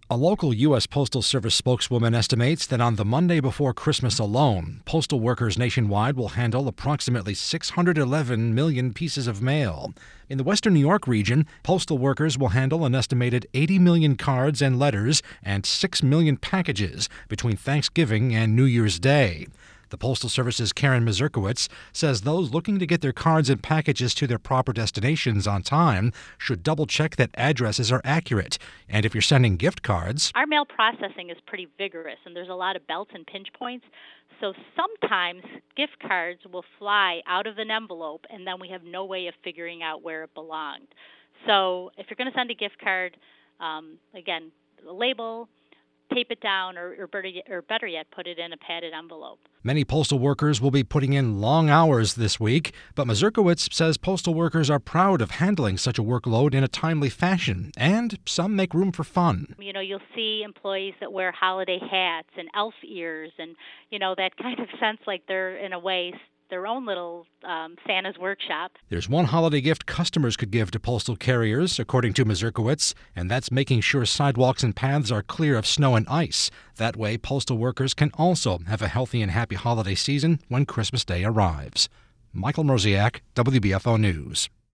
A local U.S. Postal Service spokeswoman estimates that on the Monday before Christmas alone, postal workers nationwide will handle approximately 611 million pieces of mail. In the Western New York region, postal workers will handle an estimated 80 million cards and letters and 6 million packages between Thanksgiving and New Year's Day. The Postal Service's Karen Mazurkiewicz says those looking to get their cards and packages to their proper destinations on time should double-check that addresses are accurate. And if you're sending gift cards... Our mail processing is pretty vigorous, and there's a lot of belts and pinch points. So sometimes gift cards will fly out of an envelope, and then we have no way of figuring out where it belonged. So if you're going to send a gift card, again, the label, tape it down, or better yet, put it in a padded envelope. Many postal workers will be putting in long hours this week, but Mazurkiewicz says postal workers are proud of handling such a workload in a timely fashion, and some make room for fun. You'll see employees that wear holiday hats and elf ears and, that kind of sense like they're, in a way, their own little Santa's workshop. There's one holiday gift customers could give to postal carriers, according to Mazurkiewicz, and that's making sure sidewalks and paths are clear of snow and ice. That way, postal workers can also have a healthy and happy holiday season when Christmas Day arrives. Michael Mroziak, WBFO News.